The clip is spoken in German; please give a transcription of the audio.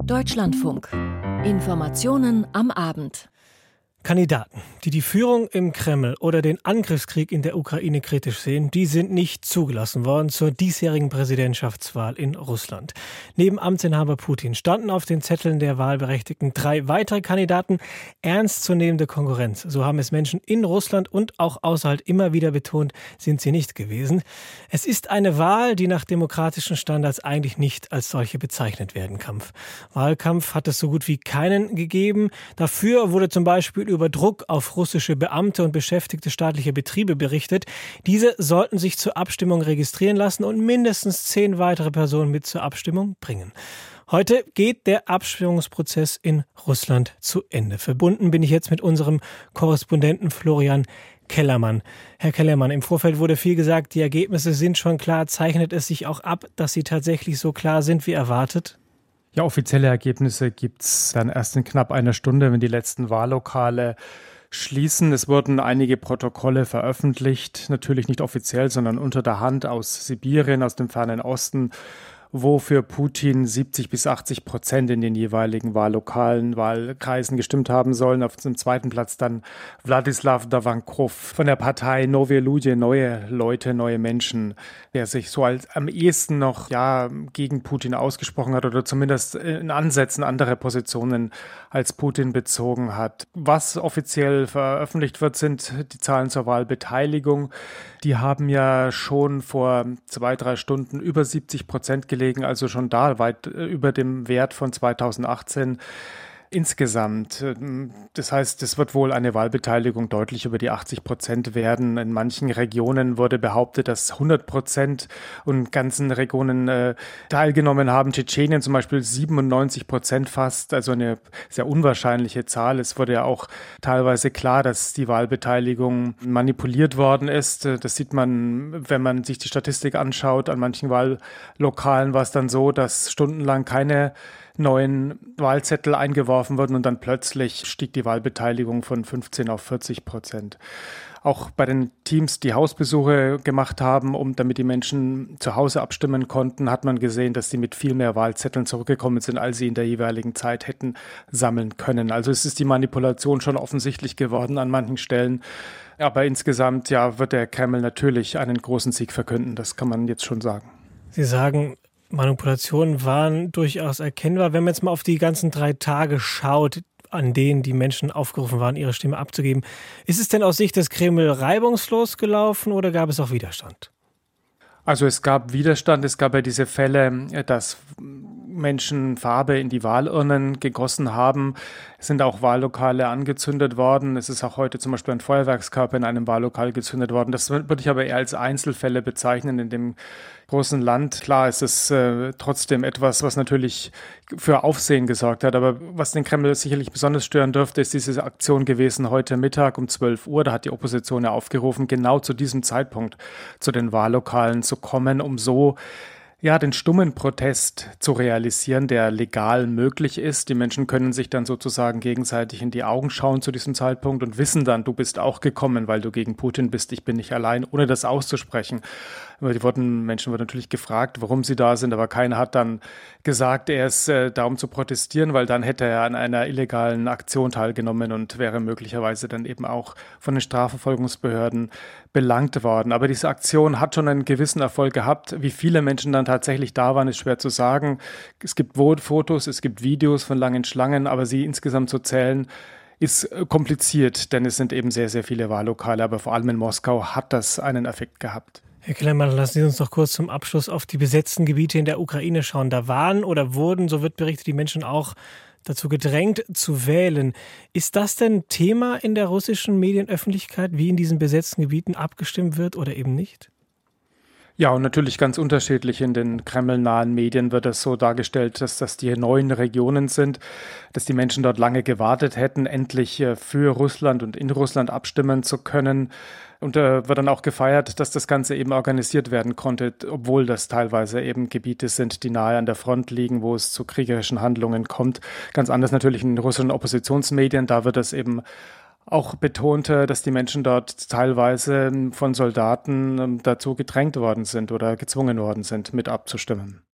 Deutschlandfunk. Informationen am Abend. Kandidaten, die die Führung im Kreml oder den Angriffskrieg in der Ukraine kritisch sehen, die sind nicht zugelassen worden zur diesjährigen Präsidentschaftswahl in Russland. Neben Amtsinhaber Putin standen auf den Zetteln der Wahlberechtigten 3 weitere Kandidaten, ernstzunehmende Konkurrenz. So haben es Menschen in Russland und auch außerhalb immer wieder betont, sind sie nicht gewesen. Es ist eine Wahl, die nach demokratischen Standards eigentlich nicht als solche bezeichnet werden kann. Wahlkampf hat es so gut wie keinen gegeben. Dafür wurde zum Beispiel über Druck auf russische Beamte und Beschäftigte staatlicher Betriebe berichtet. Diese sollten sich zur Abstimmung registrieren lassen und mindestens 10 weitere Personen mit zur Abstimmung bringen. Heute geht der Abstimmungsprozess in Russland zu Ende. Verbunden bin ich jetzt mit unserem Korrespondenten Florian Kellermann. Herr Kellermann, im Vorfeld wurde viel gesagt, die Ergebnisse sind schon klar. Zeichnet es sich auch ab, dass sie tatsächlich so klar sind wie erwartet? Ja, offizielle Ergebnisse gibt es dann erst in knapp einer Stunde, wenn die letzten Wahllokale schließen. Es wurden einige Protokolle veröffentlicht, natürlich nicht offiziell, sondern unter der Hand aus Sibirien, aus dem fernen Osten, wo für Putin 70-80% in den jeweiligen Wahllokalen, Wahlkreisen gestimmt haben sollen. Auf dem zweiten Platz dann Wladislaw Davankov von der Partei Nowe Ludje, neue Leute, neue Menschen, der sich so als am ehesten noch gegen Putin ausgesprochen hat oder zumindest in Ansätzen andere Positionen als Putin bezogen hat. Was offiziell veröffentlicht wird, sind die Zahlen zur Wahlbeteiligung. Die haben ja schon vor 2-3 Stunden über 70% gelegen, also schon da weit über dem Wert von 2018 insgesamt. Das heißt, es wird wohl eine Wahlbeteiligung deutlich über die 80% werden. In manchen Regionen wurde behauptet, dass 100% und ganzen Regionen teilgenommen haben. Tschetschenien zum Beispiel 97% fast, also eine sehr unwahrscheinliche Zahl. Es wurde ja auch teilweise klar, dass die Wahlbeteiligung manipuliert worden ist. Das sieht man, wenn man sich die Statistik anschaut. An manchen Wahllokalen war es dann so, dass stundenlang keine neuen Wahlzettel eingeworfen wurden und dann plötzlich stieg die Wahlbeteiligung von 15 auf 40%. Auch bei den Teams, die Hausbesuche gemacht haben, damit die Menschen zu Hause abstimmen konnten, hat man gesehen, dass sie mit viel mehr Wahlzetteln zurückgekommen sind, als sie in der jeweiligen Zeit hätten sammeln können. Also es ist die Manipulation schon offensichtlich geworden an manchen Stellen. Aber insgesamt wird der Kreml natürlich einen großen Sieg verkünden. Das kann man jetzt schon sagen. Sie sagen, Manipulationen waren durchaus erkennbar. Wenn man jetzt mal auf die ganzen 3 Tage schaut, an denen die Menschen aufgerufen waren, ihre Stimme abzugeben, ist es denn aus Sicht des Kreml reibungslos gelaufen oder gab es auch Widerstand? Also es gab Widerstand, es gab ja diese Fälle, dass Menschen Farbe in die Wahlurnen gegossen haben. Es sind auch Wahllokale angezündet worden. Es ist auch heute zum Beispiel ein Feuerwerkskörper in einem Wahllokal gezündet worden. Das würde ich aber eher als Einzelfälle bezeichnen in dem großen Land. Klar ist es trotzdem etwas, was natürlich für Aufsehen gesorgt hat. Aber was den Kreml sicherlich besonders stören dürfte, ist diese Aktion gewesen heute Mittag um 12 Uhr. Da hat die Opposition ja aufgerufen, genau zu diesem Zeitpunkt zu den Wahllokalen zu kommen, um so den stummen Protest zu realisieren, der legal möglich ist. Die Menschen können sich dann sozusagen gegenseitig in die Augen schauen zu diesem Zeitpunkt und wissen dann, du bist auch gekommen, weil du gegen Putin bist, ich bin nicht allein, ohne das auszusprechen. Menschen wurden natürlich gefragt, warum sie da sind, aber keiner hat dann gesagt, er ist da, um zu protestieren, weil dann hätte er an einer illegalen Aktion teilgenommen und wäre möglicherweise dann eben auch von den Strafverfolgungsbehörden belangt worden. Aber diese Aktion hat schon einen gewissen Erfolg gehabt. Wie viele Menschen dann tatsächlich da waren, ist schwer zu sagen. Es gibt Fotos, es gibt Videos von langen Schlangen, aber sie insgesamt zu zählen, ist kompliziert, denn es sind eben sehr, sehr viele Wahllokale. Aber vor allem in Moskau hat das einen Effekt gehabt. Herr Kellermann, lassen Sie uns noch kurz zum Abschluss auf die besetzten Gebiete in der Ukraine schauen. Da waren oder wurden, so wird berichtet, die Menschen auch dazu gedrängt zu wählen. Ist das denn Thema in der russischen Medienöffentlichkeit, wie in diesen besetzten Gebieten abgestimmt wird oder eben nicht? Ja, und natürlich ganz unterschiedlich. In den kremlnahen Medien wird es so dargestellt, dass das die neuen Regionen sind, dass die Menschen dort lange gewartet hätten, endlich für Russland und in Russland abstimmen zu können. Und wird dann auch gefeiert, dass das Ganze eben organisiert werden konnte, obwohl das teilweise eben Gebiete sind, die nahe an der Front liegen, wo es zu kriegerischen Handlungen kommt. Ganz anders natürlich in den russischen Oppositionsmedien, da wird es eben auch betont, dass die Menschen dort teilweise von Soldaten dazu gedrängt worden sind oder gezwungen worden sind, mit abzustimmen.